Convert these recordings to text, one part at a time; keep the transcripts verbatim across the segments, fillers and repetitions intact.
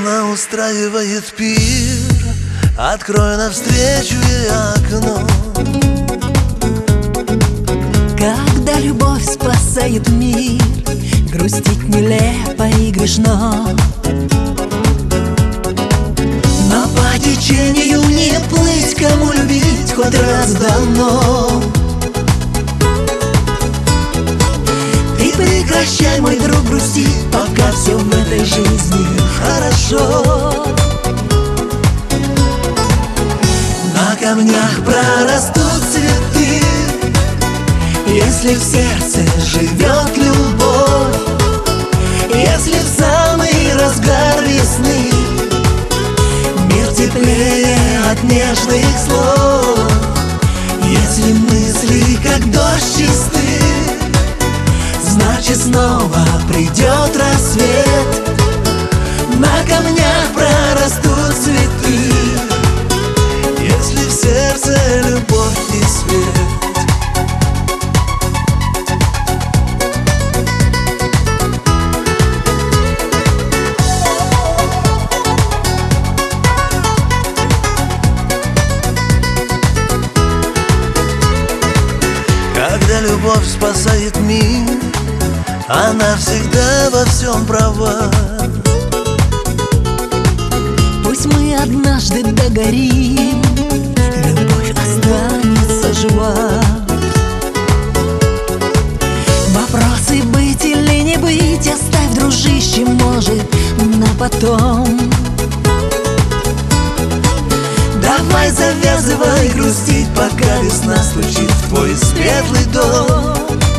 Она устраивает пир, открой навстречу ей окно. Когда любовь спасает мир, грустить нелепо и грешно. Но по течению не плыть, кому любить хоть раз дано. Ты прекращай, мой друг, грустить, пока все в этой жизни хорошо. На камнях прорастут цветы, если в сердце живет любовь. Если в самый разгар весны мир теплее от нежных слов. Если мысли как дождь чисты, значит снова придет рассвет. На камнях прорастут цветы, если в сердце любовь и свет. Когда любовь спасает мир, она всегда во всем права. Пусть мы однажды догорим, любовь останется жива. Вопросы быть или не быть оставь, дружище, может, на потом. Давай завязывай грустить, пока весна стучит в твой светлый дом.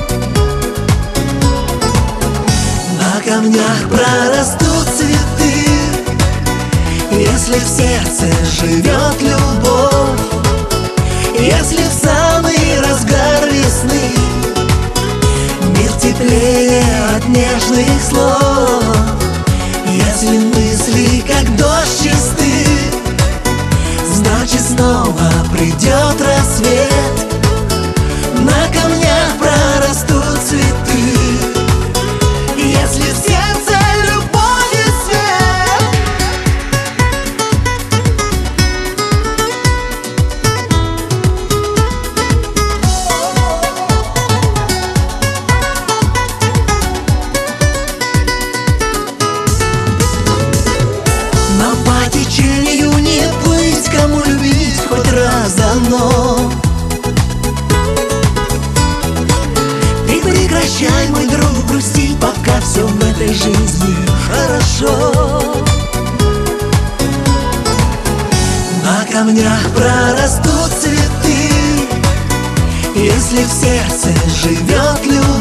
На камнях прорастут цветы, если в сердце живет любовь. Если в самый разгар весны мир теплее от нежных слов. Если мысли как дождь чисты, значит снова придет рассвет. На камнях прорастут цветы, если в сердце любовь и свет. Но по течению не плыть, кому любить хоть раз дано. Ты прекращай, мой друг, грустить, пока все в этой жизни хорошо. На камнях прорастут цветы, если в сердце живет любовь.